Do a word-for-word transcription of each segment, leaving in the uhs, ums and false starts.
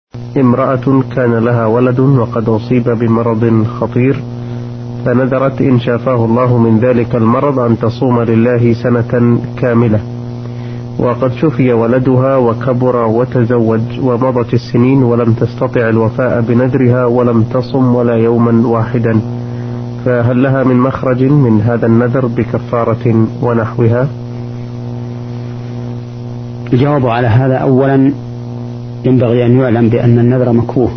امرأة كان لها ولد وقد أصيب بمرض خطير، فنذرت إن شافاه الله من ذلك المرض أن تصوم لله سنة كاملة، وقد شفي ولدها وكبر وتزوج ومضت السنين ولم تستطع الوفاء بنذرها ولم تصم ولا يوما واحدا، فهل لها من مخرج من هذا النذر بكفارة ونحوها؟ الجواب على هذا: أولا ينبغي أن يعلم بأن النذر مكروه،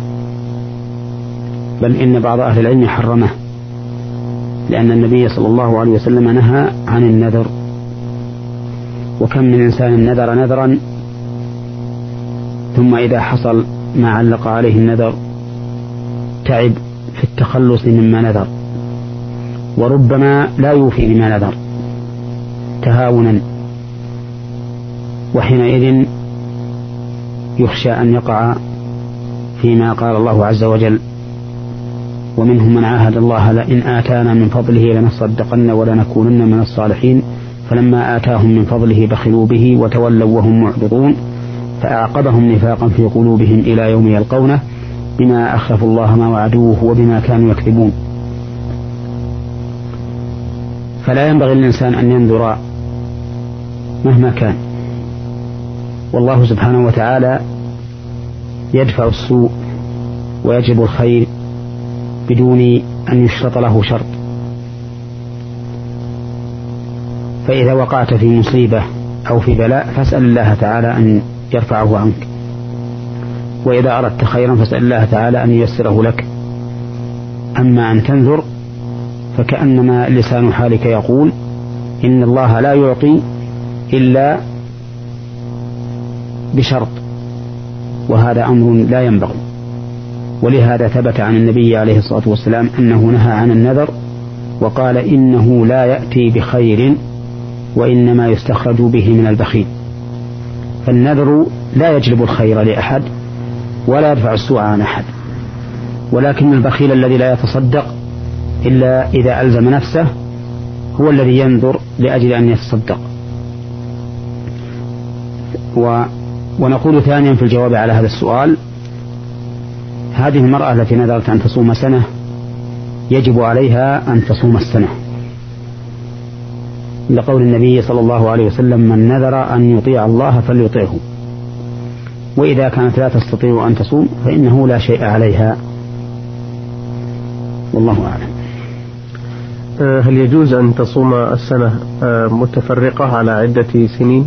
بل إن بعض أهل العلم حرمه، لأن النبي صلى الله عليه وسلم نهى عن النذر. وكم من إنسان نذر نذرا ثم إذا حصل ما علق عليه النذر تعب في التخلص مما نذر، وربما لا يوفي بما نذر تهاونا، وحينئذ يخشى أن يقع فيما قال الله عز وجل: ومنهم من عاهد الله لئن آتانا من فضله لنصدقن ولنكونن من الصالحين فلما آتاهم من فضله بخلوا به وتولوا وهم معرضون فأعقبهم نفاقا في قلوبهم إلى يوم يلقونه بما أخلفوا الله ما وعدوه وبما كانوا يكذبون. فلا ينبغي للإنسان أن ينذر مهما كان، والله سبحانه وتعالى يدفع السوء ويجب الخير بدون أن يشرط له شرط. فإذا وقعت في مصيبة أو في بلاء فاسأل الله تعالى أن يرفعه عنك، وإذا أردت خيرا فاسأل الله تعالى أن ييسره لك. أما أن تنذر فكأنما لسان حالك يقول إن الله لا يعطي إلا بشرط، وهذا أمر لا ينبغي. ولهذا ثبت عن النبي عليه الصلاة والسلام أنه نهى عن النذر وقال: إنه لا يأتي بخير وإنما يستخرج به من البخيل. فالنذر لا يجلب الخير لأحد ولا يدفع السوء عن أحد، ولكن البخيل الذي لا يتصدق إلا إذا ألزم نفسه هو الذي ينذر لأجل أن يتصدق. و ونقول ثانيا في الجواب على هذا السؤال: هذه المرأة التي نذرت أن تصوم سنة يجب عليها أن تصوم السنة، لقول النبي صلى الله عليه وسلم: من نذر أن يطيع الله فليطيعه، وإذا كانت لا تستطيع أن تصوم فإنه لا شيء عليها، والله أعلم. هل يجوز أن تصوم السنة متفرقة على عدة سنين؟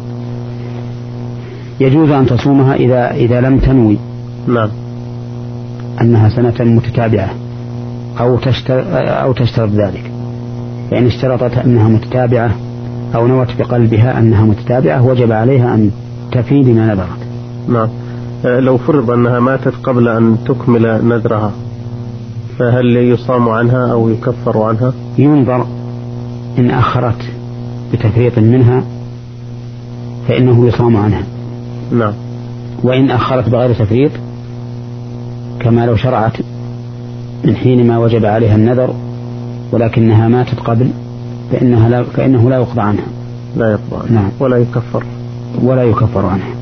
يجوز أن تصومها إذا إذا لم تنوي نعم أنها سنة متتابعة أو تشترط أو تشترط ذلك. فإن اشترطت أنها متتابعة أو نوت بقلبها أنها متتابعة وجب عليها أن تفي بما نذرت. نعم. لو فرض أنها ماتت قبل أن تكمل نذرها فهل يصام عنها أو يكفر عنها؟ ينظر، إن أخرت بتفريط منها فإنه يصام عنها. نعم. وإن أخرت بغير تفريط كما لو شرعت من حين ما وجب عليها النذر ولكنها ماتت قبل فإنها لا فإنه لا يقضى عنها. لا يقضى عنها. نعم. ولا يكفر ولا يكفر عنها.